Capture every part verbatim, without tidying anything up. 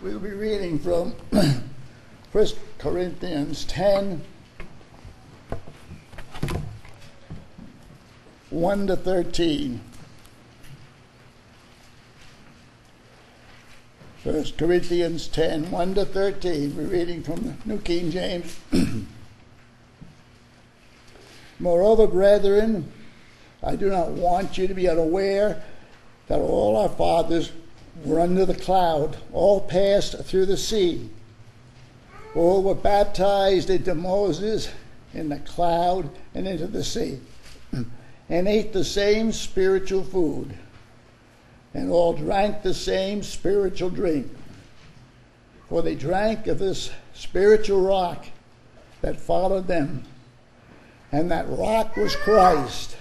We'll be reading from First Corinthians ten, one to thirteen. First Corinthians ten, one to thirteen. We're reading from the New King James. Moreover, brethren, I do not want you to be unaware that all our fathers were under the cloud, all passed through the sea. All were baptized into Moses in the cloud and into the sea, and ate the same spiritual food, and all drank the same spiritual drink. For they drank of this spiritual rock that followed them, and that rock was Christ.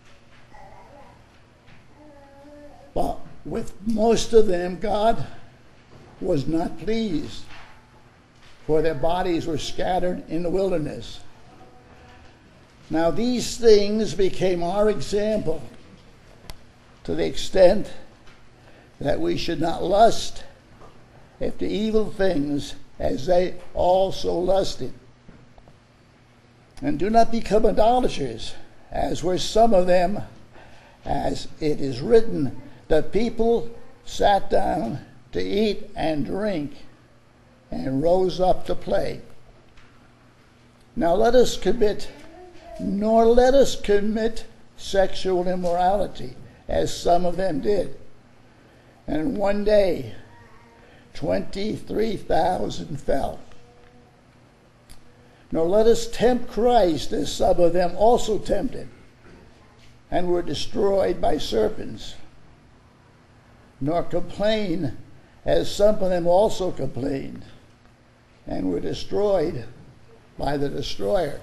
But with most of them, God was not pleased, for their bodies were scattered in the wilderness. Now these things became our example, to the extent that we should not lust after evil things as they also lusted. And do not become idolaters, as were some of them, as it is written, the people sat down to eat and drink and rose up to play. Now let us commit, nor let us commit sexual immorality, as some of them did. And one day, twenty-three thousand fell. Nor let us tempt Christ, as some of them also tempted, and were destroyed by serpents. Nor complain, as some of them also complained, and were destroyed by the destroyer.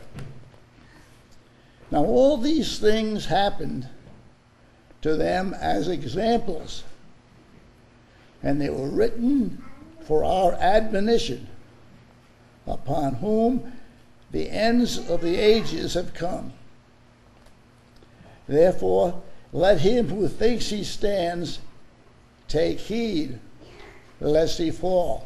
Now all these things happened to them as examples, and they were written for our admonition, upon whom the ends of the ages have come. Therefore, let him who thinks he stands take heed lest he fall.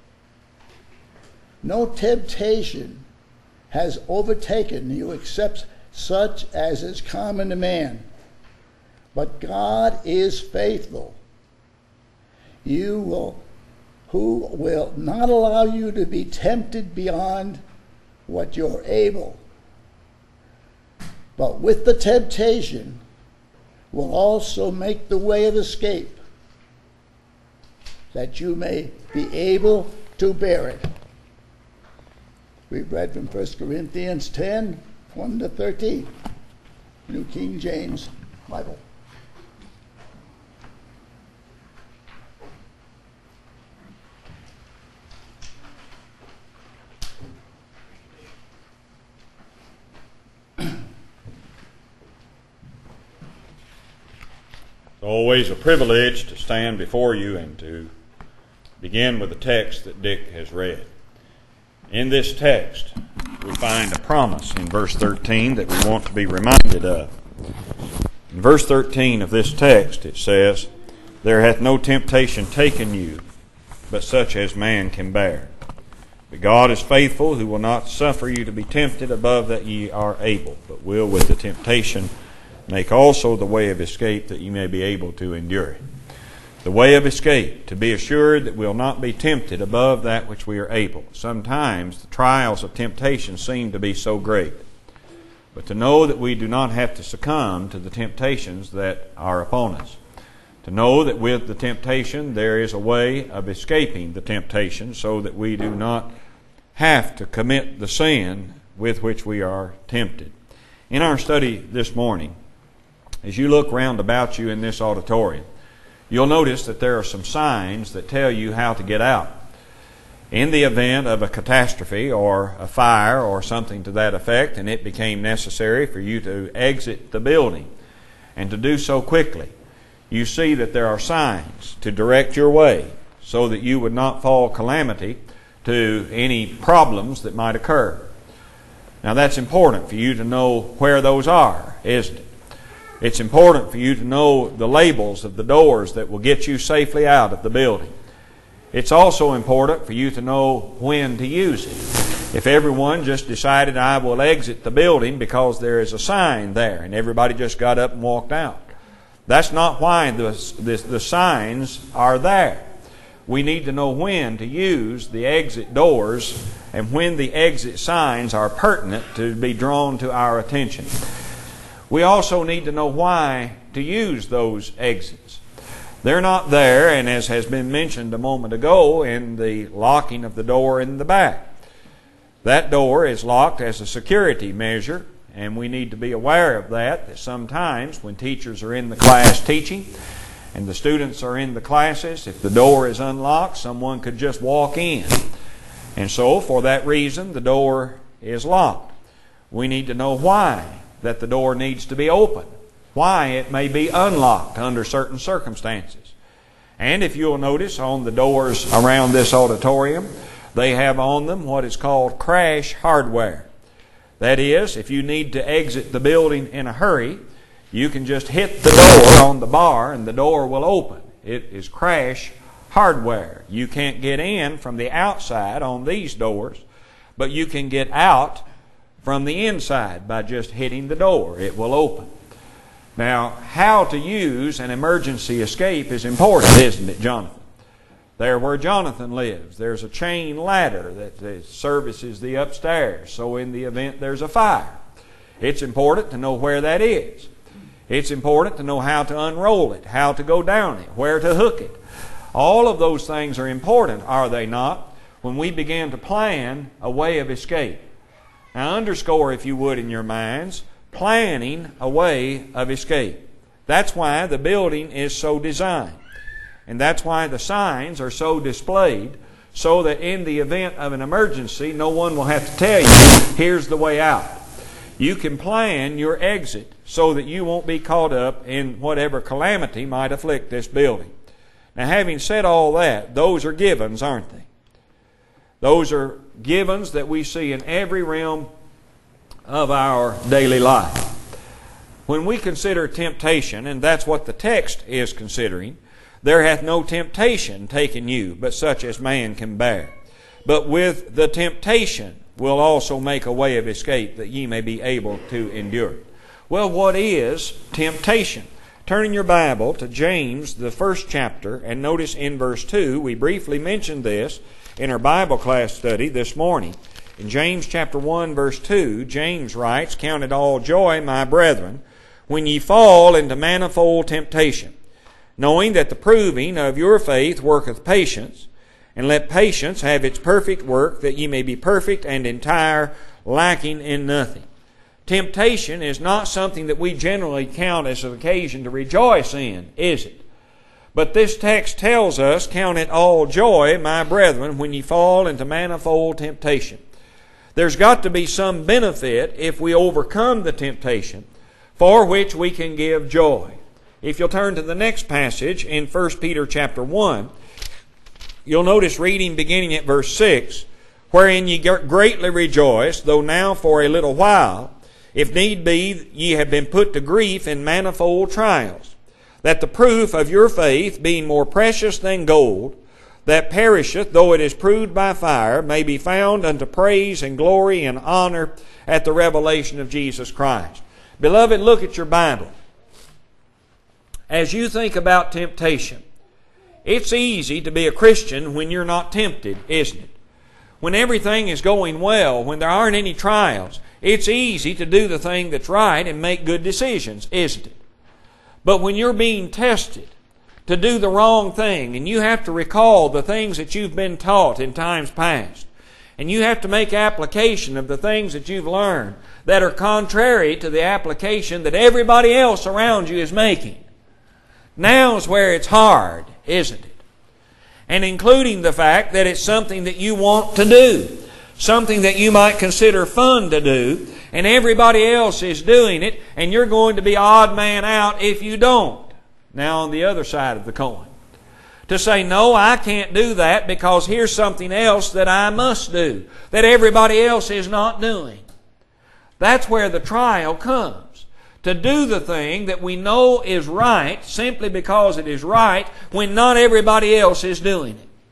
No temptation has overtaken you except such as is common to man. But God is faithful, you will, who will not allow you to be tempted beyond what you're able, but with the temptation will also make the way of escape, that you may be able to bear it. We've read from First Corinthians ten, one to thirteen, New King James Bible. It's always a privilege to stand before you and to begin with the text that Dick has read. In this text, we find a promise in verse thirteen that we want to be reminded of. In verse thirteen of this text, it says, "There hath no temptation taken you, but such as man can bear. But God is faithful, who will not suffer you to be tempted above that ye are able, but will with the temptation make also the way of escape, that ye may be able to endure it." The way of escape, to be assured that we'll not be tempted above that which we are able. Sometimes the trials of temptation seem to be so great, but to know that we do not have to succumb to the temptations that are upon us. To know that with the temptation there is a way of escaping the temptation, so that we do not have to commit the sin with which we are tempted. In our study this morning, as you look round about you in this auditorium, you'll notice that there are some signs that tell you how to get out. In the event of a catastrophe or a fire or something to that effect, and it became necessary for you to exit the building and to do so quickly, you see that there are signs to direct your way so that you would not fall calamity to any problems that might occur. Now that's important for you to know where those are, isn't it? It's important for you to know the labels of the doors that will get you safely out of the building. It's also important for you to know when to use it. If everyone just decided, I will exit the building because there is a sign there, and everybody just got up and walked out, that's not why the, the, the signs are there. We need to know when to use the exit doors and when the exit signs are pertinent to be drawn to our attention. We also need to know why to use those exits. They're not there, and as has been mentioned a moment ago, in the locking of the door in the back. That door is locked as a security measure, and we need to be aware of that, that sometimes when teachers are in the class teaching and the students are in the classes, if the door is unlocked, someone could just walk in. And so, for that reason, the door is locked. We need to know why that the door needs to be open, why it may be unlocked under certain circumstances. And if you'll notice on the doors around this auditorium, they have on them what is called crash hardware. That is, if you need to exit the building in a hurry, you can just hit the door on the bar and the door will open. It is crash hardware. You can't get in from the outside on these doors, but you can get out from the inside by just hitting the door. It will open. Now, how to use an emergency escape is important, isn't it, Jonathan? There where Jonathan lives, there's a chain ladder that services the upstairs. So in the event there's a fire, it's important to know where that is. It's important to know how to unroll it, how to go down it, where to hook it. All of those things are important, are they not, when we begin to plan a way of escape. Now underscore, if you would, in your minds, planning a way of escape. That's why the building is so designed. And that's why the signs are so displayed, so that in the event of an emergency, no one will have to tell you, here's the way out. You can plan your exit so that you won't be caught up in whatever calamity might afflict this building. Now, having said all that, those are givens, aren't they? Those are givens that we see in every realm of our daily life. When we consider temptation, and that's what the text is considering, there hath no temptation taken you, but such as man can bear. But with the temptation will also make a way of escape, that ye may be able to endure it. Well, what is temptation? Turn in your Bible to James, the first chapter, and notice in verse two, we briefly mentioned this in our Bible class study this morning. In James chapter one, verse two, James writes, Count it all joy, my brethren, when ye fall into manifold temptation, knowing that the proving of your faith worketh patience, and let patience have its perfect work, that ye may be perfect and entire, lacking in nothing. Temptation is not something that we generally count as an occasion to rejoice in, is it? But this text tells us, Count it all joy, my brethren, when ye fall into manifold temptation. There's got to be some benefit if we overcome the temptation, for which we can give joy. If you'll turn to the next passage in First Peter chapter one, you'll notice reading beginning at verse six, wherein ye greatly rejoice, though now for a little while, if need be, ye have been put to grief in manifold trials, that the proof of your faith, being more precious than gold, that perisheth, though it is proved by fire, may be found unto praise and glory and honor at the revelation of Jesus Christ. Beloved, look at your Bible. As you think about temptation, it's easy to be a Christian when you're not tempted, isn't it? When everything is going well, when there aren't any trials, it's easy to do the thing that's right and make good decisions, isn't it? But when you're being tested to do the wrong thing, and you have to recall the things that you've been taught in times past, and you have to make application of the things that you've learned that are contrary to the application that everybody else around you is making, now's where it's hard, isn't it? And including the fact that it's something that you want to do, something that you might consider fun to do, and everybody else is doing it, and you're going to be odd man out if you don't. Now on the other side of the coin, to say, no, I can't do that because here's something else that I must do, that everybody else is not doing. That's where the trial comes. To do the thing that we know is right simply because it is right when not everybody else is doing it.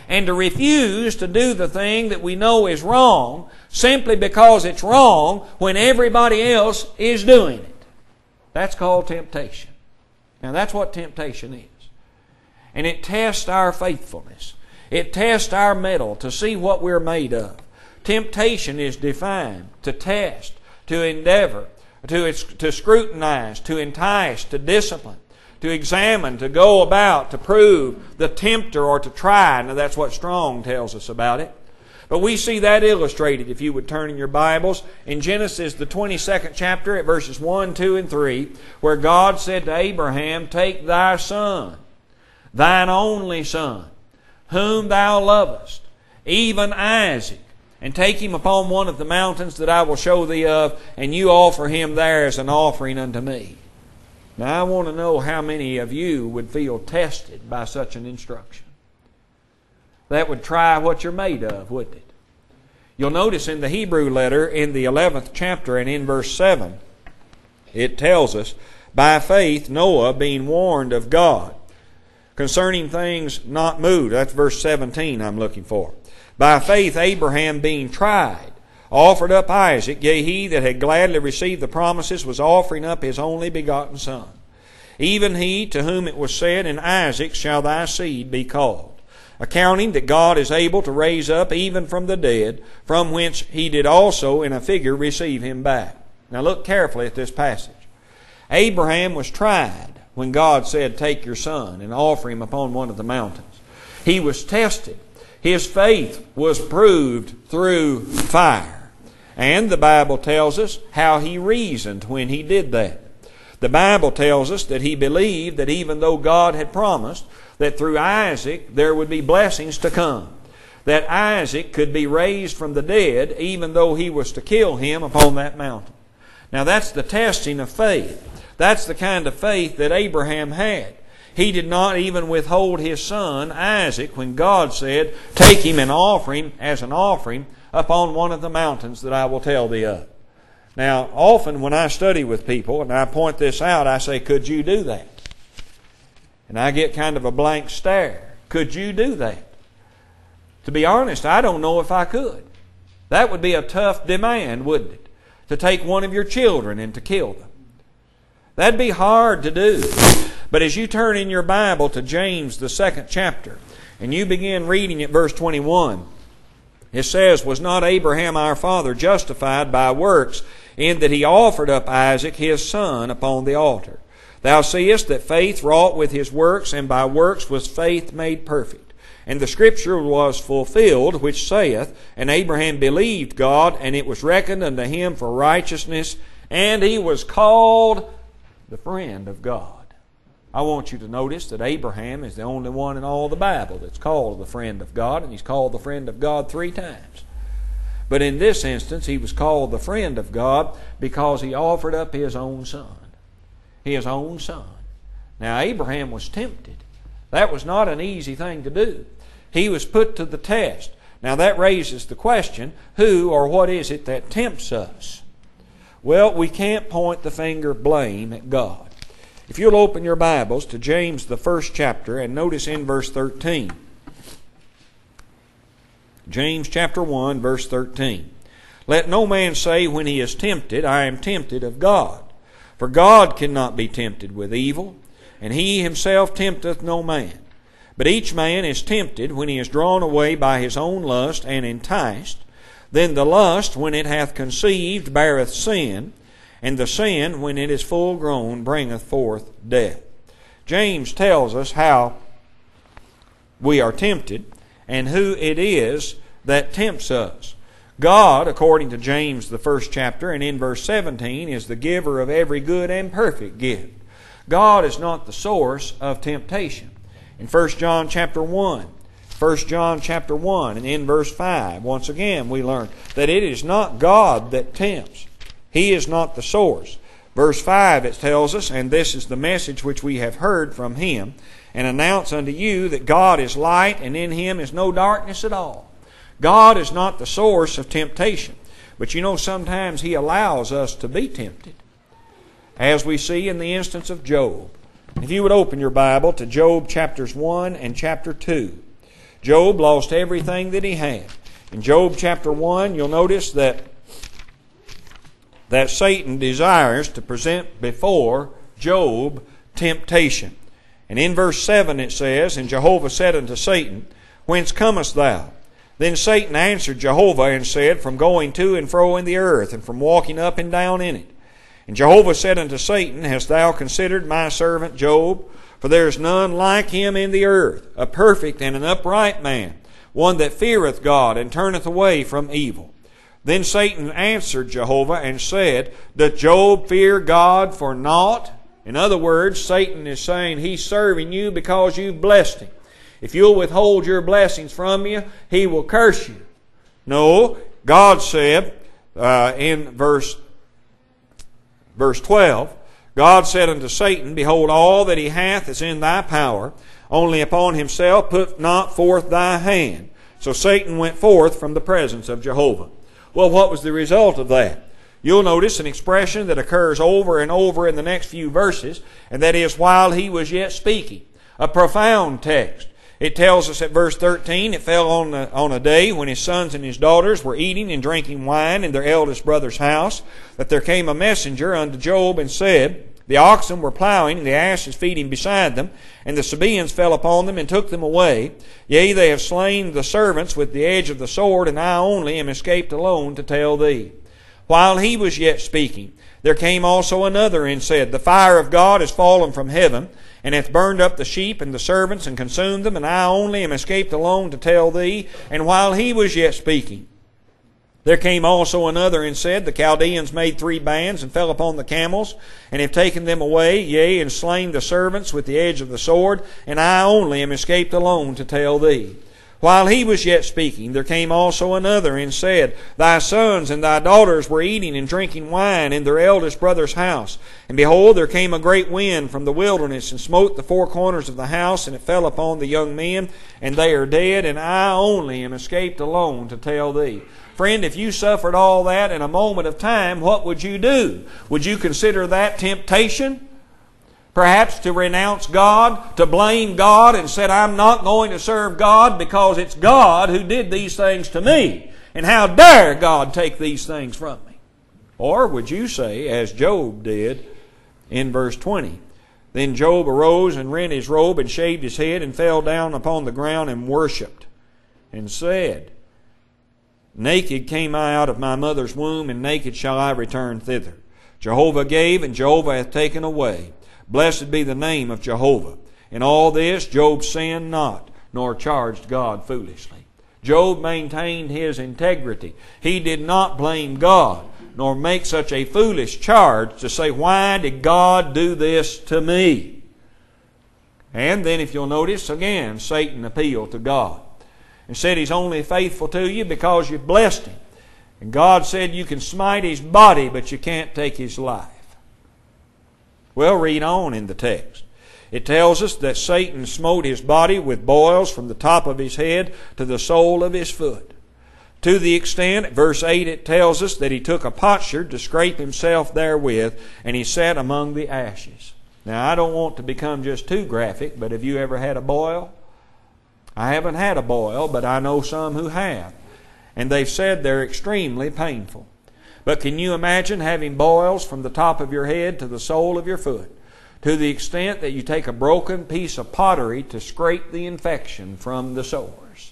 and to refuse to do the thing that we know is wrong simply because it's wrong when everybody else is doing it. That's called temptation. Now that's what temptation is. And it tests our faithfulness. It tests our mettle to see what we're made of. Temptation is defined to test, to endeavor, to, to scrutinize, to entice, to discipline, to examine, to go about, to prove, the tempter, or to try. Now that's what Strong tells us about it. But we see that illustrated, if you would turn in your Bibles, in Genesis, the twenty-second chapter, at verses one, two, and three, where God said to Abraham, "Take thy son, thine only son, whom thou lovest, even Isaac, and take him upon one of the mountains that I will show thee of, and you offer him there as an offering unto me." Now I want to know how many of you would feel tested by such an instruction. That would try what you're made of, wouldn't it? You'll notice in the Hebrew letter, in the eleventh chapter and in verse seven, it tells us, "By faith Noah, being warned of God concerning things not moved." That's verse seventeen I'm looking for. "By faith Abraham, being tried, offered up Isaac. Yea, he that had gladly received the promises was offering up his only begotten son. Even he to whom it was said, In Isaac shall thy seed be called. Accounting that God is able to raise up even from the dead, from whence he did also in a figure receive him back." Now look carefully at this passage. Abraham was tried when God said, "Take your son and offer him upon one of the mountains." He was tested. His faith was proved through fire. And the Bible tells us how he reasoned when he did that. The Bible tells us that he believed that even though God had promised that through Isaac there would be blessings to come, that Isaac could be raised from the dead even though he was to kill him upon that mountain. Now that's the testing of faith. That's the kind of faith that Abraham had. He did not even withhold his son Isaac when God said, "Take him and offer him as an offering upon one of the mountains that I will tell thee of." Now, often when I study with people and I point this out, I say, "Could you do that?" And I get kind of a blank stare. Could you do that? To be honest, I don't know if I could. That would be a tough demand, wouldn't it? To take one of your children and to kill them. That'd be hard to do. But as you turn in your Bible to James, the second chapter, and you begin reading at verse twenty-one, it says, "Was not Abraham our father justified by works, in that he offered up Isaac his son upon the altar? Thou seest that faith wrought with his works, and by works was faith made perfect. And the scripture was fulfilled, which saith, And Abraham believed God, and it was reckoned unto him for righteousness, and he was called the friend of God." I want you to notice that Abraham is the only one in all the Bible that's called the friend of God, and he's called the friend of God three times. But in this instance, he was called the friend of God because he offered up his own son. His own son. Now, Abraham was tempted. That was not an easy thing to do. He was put to the test. Now, that raises the question, who or what is it that tempts us? Well, we can't point the finger of blame at God. If you'll open your Bibles to James, the first chapter, and notice in verse thirteen. James chapter one, verse thirteen. "Let no man say when he is tempted, I am tempted of God. For God cannot be tempted with evil, and he himself tempteth no man. But each man is tempted when he is drawn away by his own lust and enticed. Then the lust, when it hath conceived, beareth sin, and the sin, when it is full grown, bringeth forth death." James tells us how we are tempted and who it is that tempts us. God, according to James, the first chapter, and in verse seventeen, is the giver of every good and perfect gift. God is not the source of temptation. In First John chapter one, First John chapter one, and in verse five, once again we learn that it is not God that tempts. He is not the source. Verse five, it tells us, "And this is the message which we have heard from him, and announce unto you that God is light, and in him is no darkness at all." God is not the source of temptation. But you know, sometimes he allows us to be tempted, as we see in the instance of Job. If you would open your Bible to Job chapters one and chapter two. Job lost everything that he had. In Job chapter one, you'll notice that, that Satan desires to present before Job temptation. And in verse seven it says, And Jehovah said unto Satan, Whence comest thou? Then Satan answered Jehovah and said, From going to and fro in the earth, and from walking up and down in it. And Jehovah said unto Satan, Hast thou considered my servant Job? For there is none like him in the earth, a perfect and an upright man, one that feareth God and turneth away from evil. Then Satan answered Jehovah and said, Doth Job fear God for naught? In other words, Satan is saying he's serving you because you've blessed him. If you'll withhold your blessings from you, he will curse you. No, God said uh, in verse, verse twelve, God said unto Satan, Behold, all that he hath is in thy power, only upon himself put not forth thy hand. So Satan went forth from the presence of Jehovah. Well, what was the result of that? You'll notice an expression that occurs over and over in the next few verses, and that is, while he was yet speaking. A profound text. It tells us at verse thirteen, It fell on a, on a day when his sons and his daughters were eating and drinking wine in their eldest brother's house, that there came a messenger unto Job and said, The oxen were plowing, and the asses feeding beside them, and the Sabaeans fell upon them and took them away. Yea, they have slain the servants with the edge of the sword, and I only am escaped alone to tell thee. While he was yet speaking, there came also another and said, The fire of God is fallen from heaven, and hath burned up the sheep and the servants, and consumed them, and I only am escaped alone to tell thee. And while he was yet speaking, there came also another and said, The Chaldeans made three bands, and fell upon the camels, and have taken them away, yea, and slain the servants with the edge of the sword, and I only am escaped alone to tell thee. While he was yet speaking, there came also another and said, Thy sons and thy daughters were eating and drinking wine in their eldest brother's house. And behold, there came a great wind from the wilderness, and smote the four corners of the house, and it fell upon the young men, and they are dead, and I only am escaped alone to tell thee. Friend, if you suffered all that in a moment of time, what would you do? Would you consider that temptation? Perhaps to renounce God, to blame God, and said, I'm not going to serve God because it's God who did these things to me. And how dare God take these things from me? Or would you say, as Job did in verse twenty, Then Job arose and rent his robe and shaved his head and fell down upon the ground and worshipped and said, Naked came I out of my mother's womb, and naked shall I return thither. Jehovah gave, and Jehovah hath taken away. Blessed be the name of Jehovah. In all this Job sinned not, nor charged God foolishly. Job maintained his integrity. He did not blame God, nor make such a foolish charge to say, Why did God do this to me? And then if you'll notice, again, Satan appealed to God and said He's only faithful to you because you've blessed Him. And God said you can smite his body, but you can't take his life. Well, read on in the text. It tells us that Satan smote his body with boils from the top of his head to the sole of his foot. To the extent, verse eight, it tells us that he took a potsherd to scrape himself therewith, and he sat among the ashes. Now, I don't want to become just too graphic, but have you ever had a boil? I haven't had a boil, but I know some who have. And they've said they're extremely painful. But can you imagine having boils from the top of your head to the sole of your foot, to the extent that you take a broken piece of pottery to scrape the infection from the sores?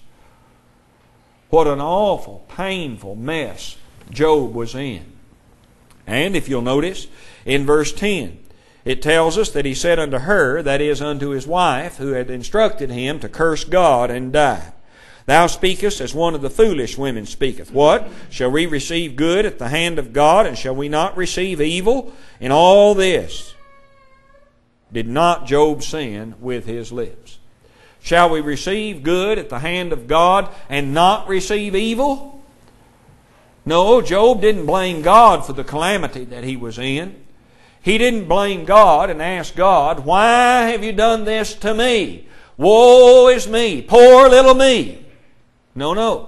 What an awful, painful mess Job was in. And if you'll notice, in verse ten, it tells us that he said unto her, that is, unto his wife, who had instructed him to curse God and die, Thou speakest as one of the foolish women speaketh. What? Shall we receive good at the hand of God, and shall we not receive evil? In all this did not Job sin with his lips. Shall we receive good at the hand of God and not receive evil? No, Job didn't blame God for the calamity that he was in. He didn't blame God and ask God, Why have you done this to me? Woe is me, poor little me. No, no.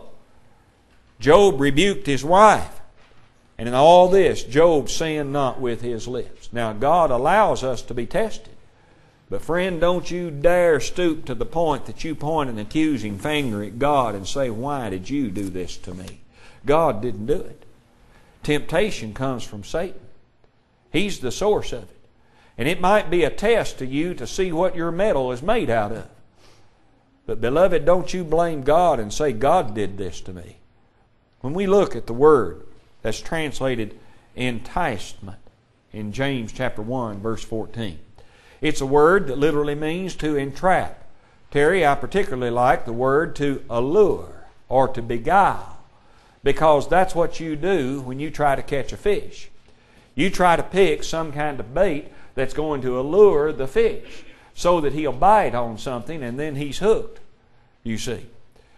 Job rebuked his wife. And in all this, Job sinned not with his lips. Now, God allows us to be tested. But friend, don't you dare stoop to the point that you point an accusing finger at God and say, why did you do this to me? God didn't do it. Temptation comes from Satan. He's the source of it. And it might be a test to you to see what your metal is made out of. But beloved, don't you blame God and say, God did this to me. When we look at the word that's translated enticement in James chapter one, verse fourteen, it's a word that literally means to entrap. Terry, I particularly like the word to allure or to beguile, because that's what you do when you try to catch a fish. You try to pick some kind of bait that's going to allure the fish so that he'll bite on something and then he's hooked, you see.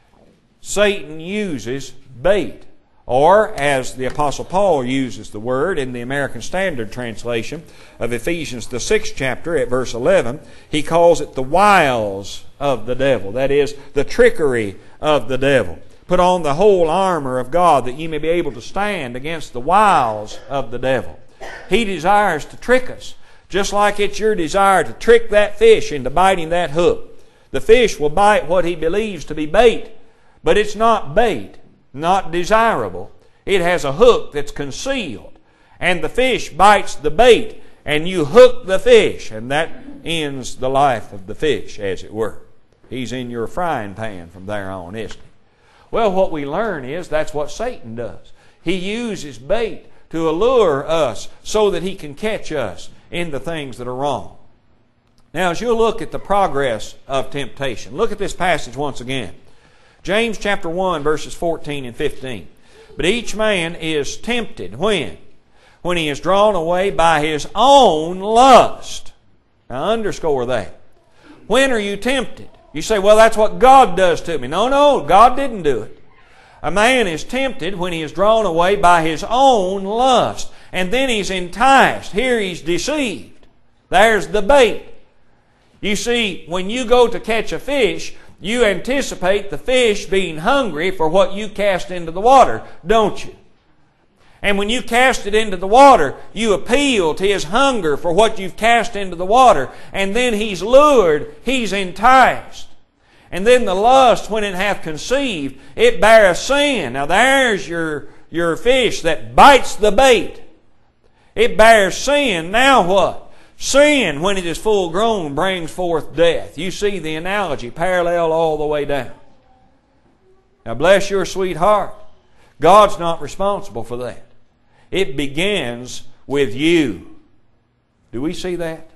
Satan uses bait, or as the Apostle Paul uses the word in the American Standard Translation of Ephesians, the sixth chapter at verse eleven, he calls it the wiles of the devil. That is, the trickery of the devil. Put on the whole armor of God that ye may be able to stand against the wiles of the devil. He desires to trick us, just like it's your desire to trick that fish into biting that hook. The fish will bite what he believes to be bait, but it's not bait, not desirable. It has a hook that's concealed, and the fish bites the bait, and you hook the fish, and that ends the life of the fish, as it were. He's in your frying pan from there on, isn't he? Well, what we learn is that's what Satan does. He uses bait to allure us so that he can catch us in the things that are wrong. Now, as you look at the progress of temptation, look at this passage once again. James chapter one, verses fourteen and fifteen. But each man is tempted, when? When he is drawn away by his own lust. Now, underscore that. When are you tempted? You say, well, that's what God does to me. No, no, God didn't do it. A man is tempted when he is drawn away by his own lust. And then he's enticed. Here he's deceived. There's the bait. You see, when you go to catch a fish, you anticipate the fish being hungry for what you cast into the water, don't you? And when you cast it into the water, you appeal to his hunger for what you've cast into the water. And then he's lured, he's enticed. And then the lust, when it hath conceived, it beareth sin. Now there's your, your fish that bites the bait. It bears sin. Now what? Sin, when it is full grown, brings forth death. You see the analogy parallel all the way down. Now bless your sweet heart. God's not responsible for that. It begins with you. Do we see that?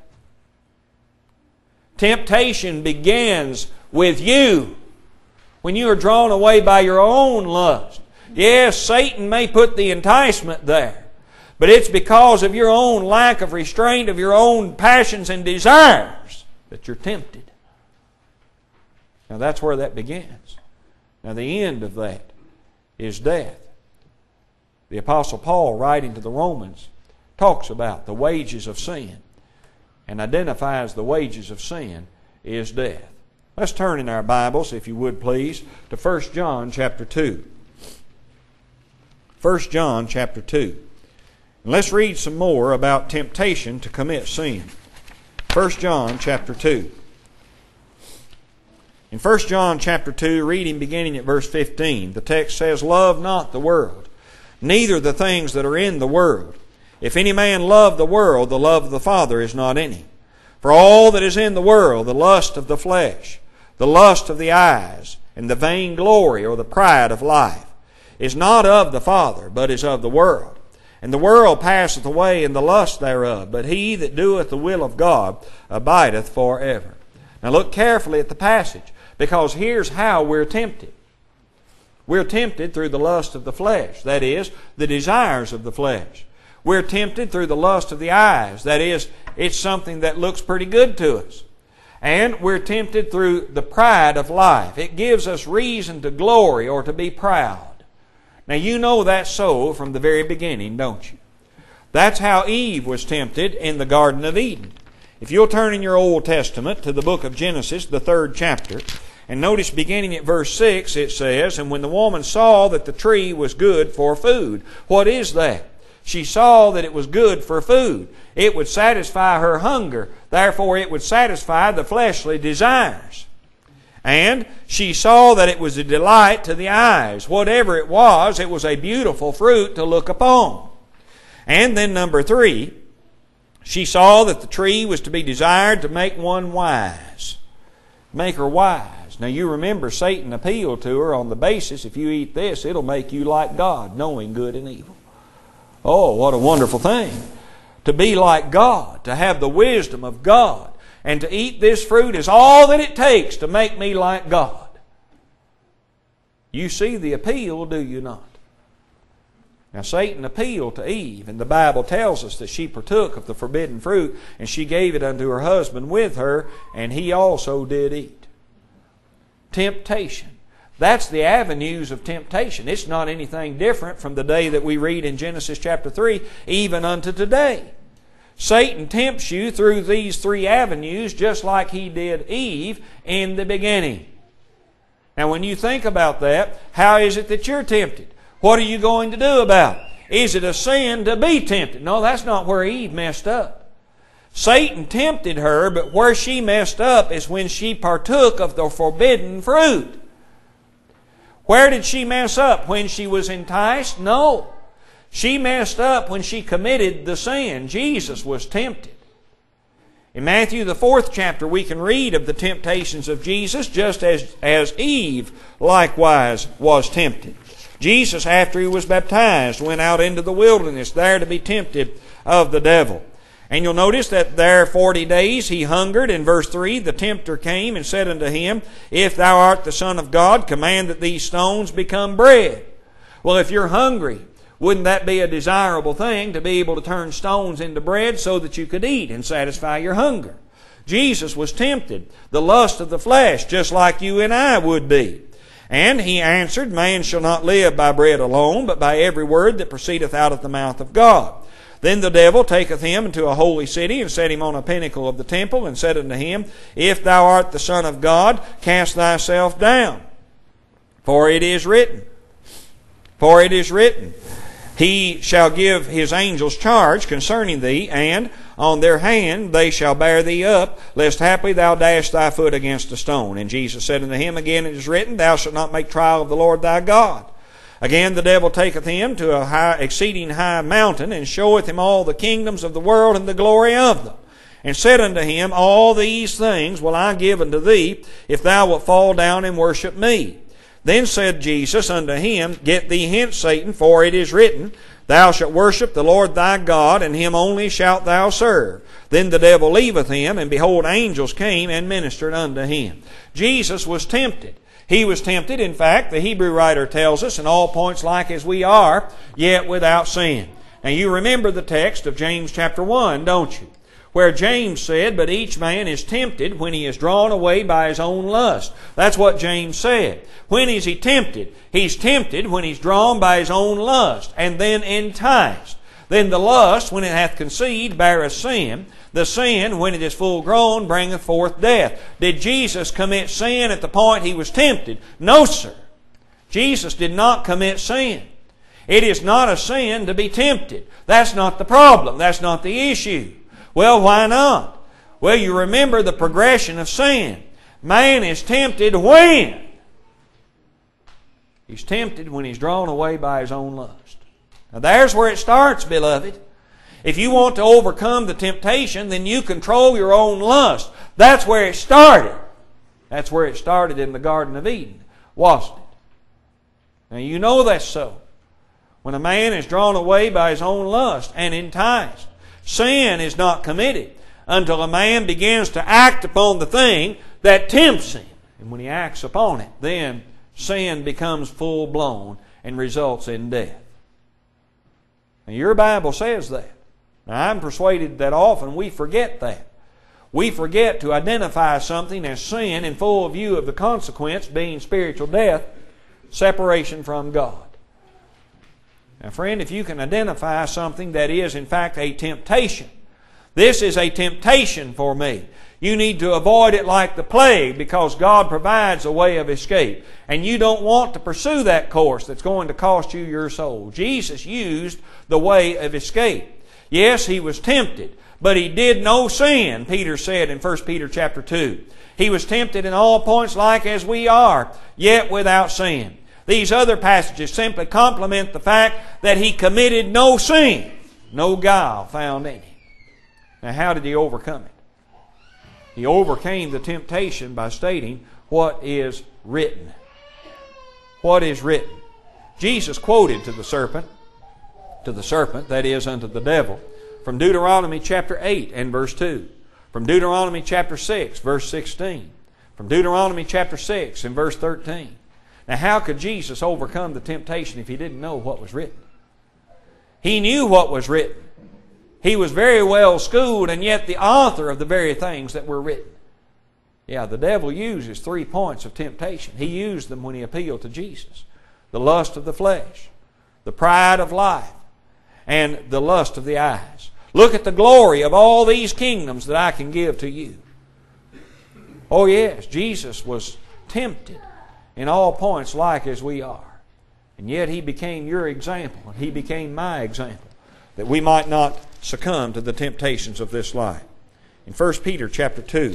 Temptation begins with you. When you are drawn away by your own lust. Yes, Satan may put the enticement there, but it's because of your own lack of restraint of your own passions and desires that you're tempted. Now that's where that begins. Now the end of that is death. The Apostle Paul, writing to the Romans, talks about the wages of sin and identifies the wages of sin is death. Let's turn in our Bibles, if you would please, to First John chapter two. First John chapter two. And let's read some more about temptation to commit sin. First John chapter two. In First John chapter two, reading beginning at verse fifteen, the text says, Love not the world, neither the things that are in the world. If any man love the world, the love of the Father is not in him. For all that is in the world, the lust of the flesh, the lust of the eyes, and the vainglory or the pride of life, is not of the Father, but is of the world. And the world passeth away in the lust thereof, but he that doeth the will of God abideth forever. Now look carefully at the passage, because here's how we're tempted. We're tempted through the lust of the flesh, that is, the desires of the flesh. We're tempted through the lust of the eyes, that is, it's something that looks pretty good to us. And we're tempted through the pride of life. It gives us reason to glory or to be proud. Now you know that's so from the very beginning, don't you? That's how Eve was tempted in the Garden of Eden. If you'll turn in your Old Testament to the book of Genesis, the third chapter, and notice beginning at verse six, it says, And when the woman saw that the tree was good for food, what is that? She saw that it was good for food. It would satisfy her hunger. Therefore, it would satisfy the fleshly desires. And she saw that it was a delight to the eyes. Whatever it was, it was a beautiful fruit to look upon. And then number three, she saw that the tree was to be desired to make one wise. Make her wise. Now you remember Satan appealed to her on the basis, if you eat this, it'll make you like God, knowing good and evil. Oh, what a wonderful thing. To be like God, to have the wisdom of God. And to eat this fruit is all that it takes to make me like God. You see the appeal, do you not? Now Satan appealed to Eve, and the Bible tells us that she partook of the forbidden fruit, and she gave it unto her husband with her, and he also did eat. Temptation. That's the avenues of temptation. It's not anything different from the day that we read in Genesis chapter three, even unto today. Satan tempts you through these three avenues just like he did Eve in the beginning. Now when you think about that, how is it that you're tempted? What are you going to do about it? Is it a sin to be tempted? No, that's not where Eve messed up. Satan tempted her, but where she messed up is when she partook of the forbidden fruit. Where did she mess up? When she was enticed? No. She messed up when she committed the sin. Jesus was tempted. In Matthew the fourth chapter we can read of the temptations of Jesus just as, as Eve likewise was tempted. Jesus, after He was baptized, went out into the wilderness there to be tempted of the devil. And you'll notice that there forty days He hungered. In verse three, the tempter came and said unto Him, If thou art the Son of God, command that these stones become bread. Well, if you're hungry, wouldn't that be a desirable thing, to be able to turn stones into bread so that you could eat and satisfy your hunger? Jesus was tempted, the lust of the flesh, just like you and I would be. And He answered, Man shall not live by bread alone, but by every word that proceedeth out of the mouth of God. Then the devil taketh him into a holy city, and set him on a pinnacle of the temple, and said unto him, If thou art the Son of God, cast thyself down. For it is written, For it is written, He shall give His angels charge concerning thee, and on their hand they shall bear thee up, lest haply thou dash thy foot against a stone. And Jesus said unto him, Again it is written, Thou shalt not make trial of the Lord thy God. Again the devil taketh him to a high, exceeding high mountain, and showeth him all the kingdoms of the world and the glory of them. And said unto him, All these things will I give unto thee, if thou wilt fall down and worship me. Then said Jesus unto him, Get thee hence, Satan, for it is written, Thou shalt worship the Lord thy God, and Him only shalt thou serve. Then the devil leaveth him, and behold, angels came and ministered unto him. Jesus was tempted. He was tempted, in fact, the Hebrew writer tells us, in all points like as we are, yet without sin. Now you remember the text of James chapter one, don't you? Where James said, But each man is tempted when he is drawn away by his own lust. That's what James said. When is he tempted? He's tempted when he's drawn by his own lust, and then enticed. Then the lust, when it hath conceived, beareth sin. The sin, when it is full grown, bringeth forth death. Did Jesus commit sin at the point He was tempted? No, sir. Jesus did not commit sin. It is not a sin to be tempted. That's not the problem. That's not the issue. Well, why not? Well, you remember the progression of sin. Man is tempted when? He's tempted when he's drawn away by his own lust. Now there's where it starts, beloved. If you want to overcome the temptation, then you control your own lust. That's where it started. That's where it started in the Garden of Eden, wasn't it? Now you know that's so. When a man is drawn away by his own lust and enticed, sin is not committed until a man begins to act upon the thing that tempts him. And when he acts upon it, then sin becomes full-blown and results in death. Now your Bible says that. Now I'm persuaded that often we forget that. We forget to identify something as sin in full view of the consequence being spiritual death, separation from God. Now friend, if you can identify something that is in fact a temptation, This is a temptation for me. You need to avoid it like the plague because God provides a way of escape. And you don't want to pursue that course that's going to cost you your soul. Jesus used the way of escape. Yes, He was tempted, but He did no sin, Peter said in First Peter chapter two. He was tempted in all points like as we are, yet without sin. These other passages simply complement the fact that He committed no sin, no guile found in Him. Now, how did He overcome it? He overcame the temptation by stating what is written. What is written? Jesus quoted to the serpent, to the serpent, that is, unto the devil, from Deuteronomy chapter eight and verse two, from Deuteronomy chapter six, verse sixteen, from Deuteronomy chapter six and verse thirteen. Now, how could Jesus overcome the temptation if He didn't know what was written? He knew what was written. He was very well schooled and yet the author of the very things that were written. Yeah, the devil uses three points of temptation. He used them when he appealed to Jesus. The lust of the flesh, the pride of life, and the lust of the eyes. Look at the glory of all these kingdoms that I can give to you. Oh yes, Jesus was tempted in all points like as we are. And yet He became your example, and He became my example, that we might not succumb to the temptations of this life. In First Peter chapter two,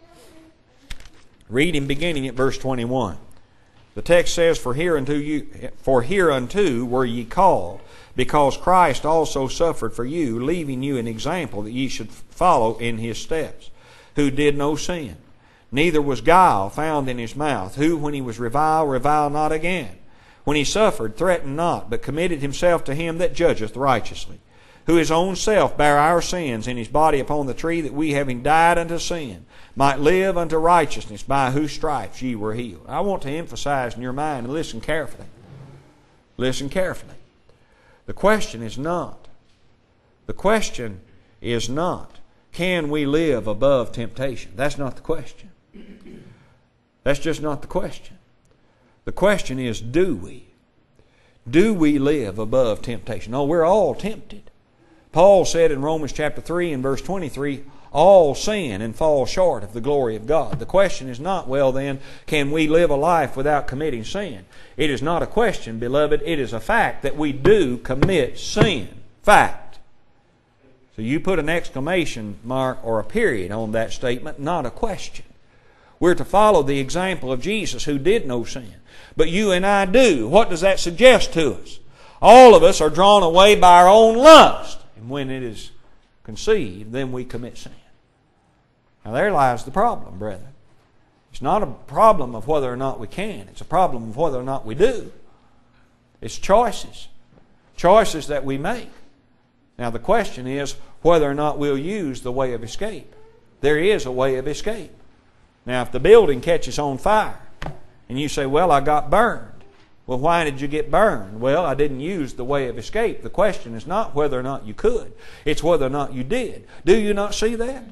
reading beginning at verse twenty-one, the text says, For hereunto, you, for hereunto were ye called, because Christ also suffered for you, leaving you an example that ye should follow in His steps, who did no sin, neither was guile found in His mouth, who when He was reviled, reviled not again. When He suffered, threatened not, but committed Himself to Him that judgeth righteously, who His own self bare our sins in His body upon the tree, that we, having died unto sin, might live unto righteousness, by whose stripes ye were healed. I want to emphasize in your mind, and listen carefully. Listen carefully. The question is not, the question is not, can we live above temptation? That's not the question. That's just not the question. The question is, do we? Do we live above temptation? No, we're all tempted. Paul said in Romans chapter three and verse twenty-three, all sin and fall short of the glory of God. The question is not, well then, can we live a life without committing sin? It is not a question, beloved. It is a fact that we do commit sin. Fact. So you put an exclamation mark or a period on that statement, not a question. We're to follow the example of Jesus, who did no sin. But you and I do. What does that suggest to us? All of us are drawn away by our own lust. And when it is conceived, then we commit sin. Now there lies the problem, brethren. It's not a problem of whether or not we can. It's a problem of whether or not we do. It's choices. Choices that we make. Now the question is whether or not we'll use the way of escape. There is a way of escape. Now if the building catches on fire and you say, well, I got burned. Well, why did you get burned? Well, I didn't use the way of escape. The question is not whether or not you could. It's whether or not you did. Do you not see that?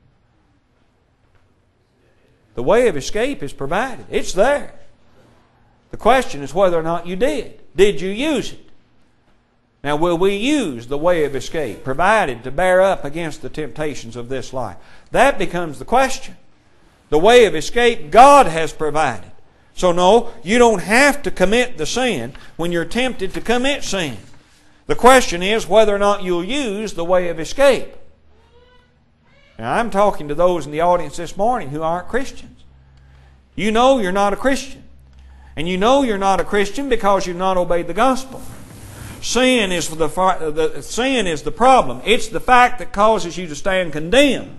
The way of escape is provided. It's there. The question is whether or not you did. Did you use it? Now, will we use the way of escape provided to bear up against the temptations of this life? That becomes the question. The way of escape God has provided. So no, you don't have to commit the sin when you're tempted to commit sin. The question is whether or not you'll use the way of escape. Now I'm talking to those in the audience this morning who aren't Christians. You know you're not a Christian. And you know you're not a Christian because you've not obeyed the gospel. Sin is the, the, sin is the problem. It's the fact that causes you to stand condemned.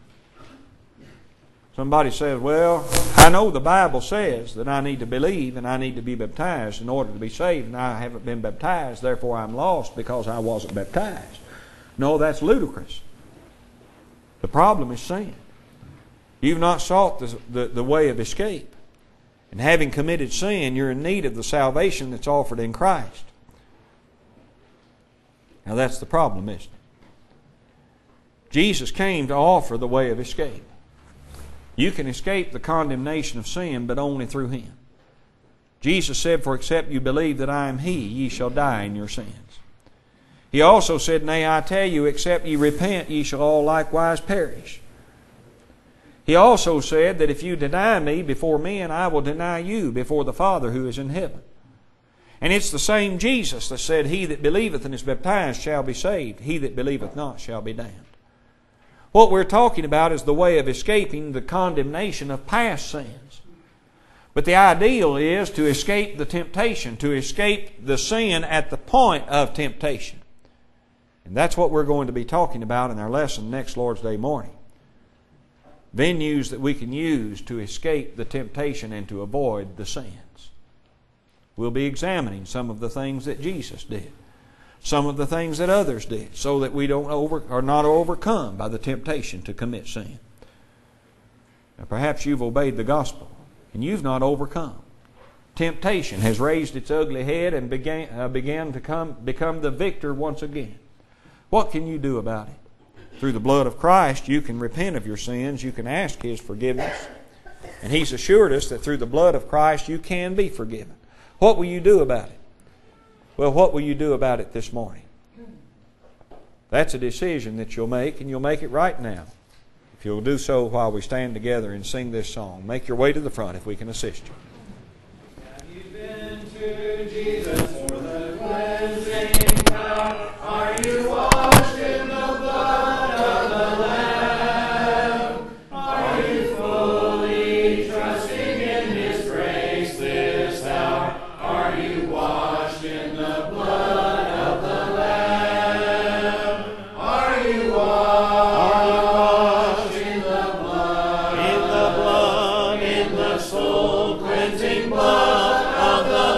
Somebody says, well, I know the Bible says that I need to believe and I need to be baptized in order to be saved, and I haven't been baptized, therefore I'm lost because I wasn't baptized. No, that's ludicrous. The problem is sin. You've not sought the, the, the way of escape. And having committed sin, you're in need of the salvation that's offered in Christ. Now that's the problem, isn't it? Jesus came to offer the way of escape. You can escape the condemnation of sin, but only through Him. Jesus said, for except you believe that I am He, ye shall die in your sins. He also said, Nay, I tell you, except ye repent, ye shall all likewise perish. He also said that if you deny me before men, I will deny you before the Father who is in heaven. And it's the same Jesus that said, He that believeth and is baptized shall be saved. He that believeth not shall be damned. What we're talking about is the way of escaping the condemnation of past sins. But the ideal is to escape the temptation, to escape the sin at the point of temptation. And that's what we're going to be talking about in our lesson next Lord's Day morning. Venues that we can use to escape the temptation and to avoid the sins. We'll be examining some of the things that Jesus did, some of the things that others did, so that we don't over, are not overcome by the temptation to commit sin. Now, perhaps you've obeyed the gospel and you've not overcome. Temptation has raised its ugly head and began, uh, began to come, become the victor once again. What can you do about it? Through the blood of Christ, you can repent of your sins. You can ask His forgiveness. And He's assured us that through the blood of Christ, you can be forgiven. What will you do about it? Well, what will you do about it this morning? That's a decision that you'll make, and you'll make it right now. If you'll do so while we stand together and sing this song, make your way to the front if we can assist you. Have you been to Jesus for the cleansing power? Are you washed in the blood of the Lamb? Are you fully trusting in His grace this hour? Are you washed in the blood of the Lamb? Are you washed in the blood, in the blood, in the soul cleansing blood of the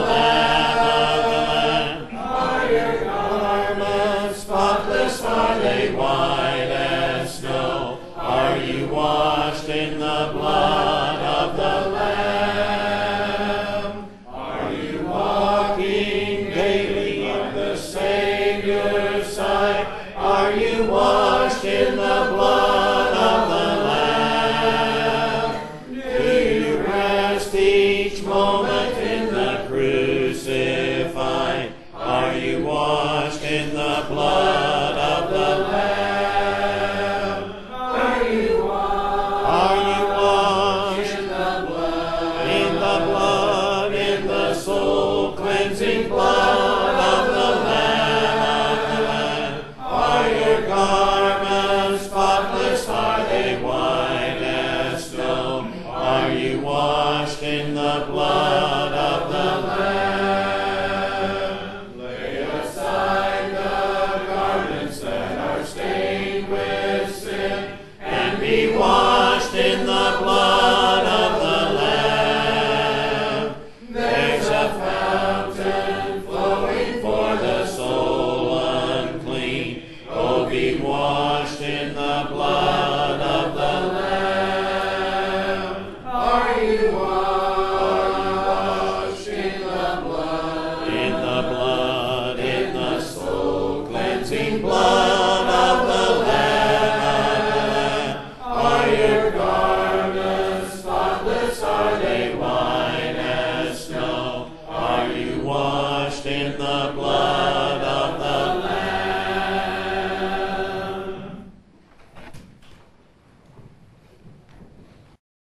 Lamb? Are your garments spotless? Are they white as snow? Are you washed in the blood of the Lamb? Are you walking daily in the Savior's sight? Are you washed in the blood of the Lamb? Do you rest each moment in the crucified? Are you washed in the blood of the Lamb? Are you washed? Are you washed in the blood, in the blood, in the soul cleansing blood of the Lamb? Are your garments spotless? Are they white as snow? Are you washed in the blood of the Lamb? Lay aside the garments that are stained with sin, and be washed in the blood of the Lamb. There's a fountain flowing for the soul unclean. Oh, be washed in the blood of the Lamb. Are you washed in the blood, in the blood, in the soul cleansing blood of the Lamb? Are your garments spotless? Are they white as snow? Are you washed in the blood